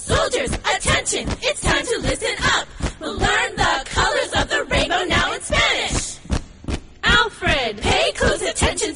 Soldiers, attention! It's time to listen up! We'll learn the colors of the rainbow now in Spanish! Alfred, pay close attention